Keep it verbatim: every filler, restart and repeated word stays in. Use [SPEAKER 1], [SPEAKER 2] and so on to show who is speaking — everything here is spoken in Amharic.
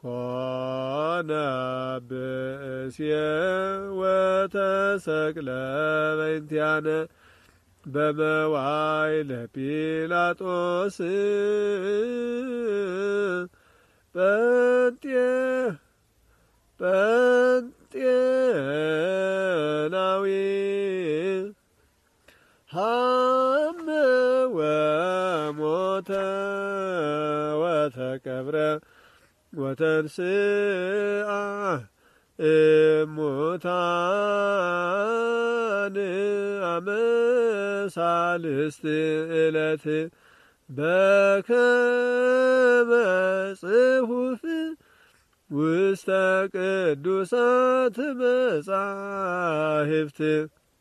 [SPEAKER 1] ኮነ ብእስየ ወተሰቅለ በእንቲአነ በመዋዕለ ጲላጦስ ጴንጤ ጴንጤናዊ ሀመ ወሞተ ወተቀብረ ወተንሥአ እሙታን አመ ሳልስት ዕለት በከመ ጽሑፍ ውስተ ቅዱሳት መጻሕፍት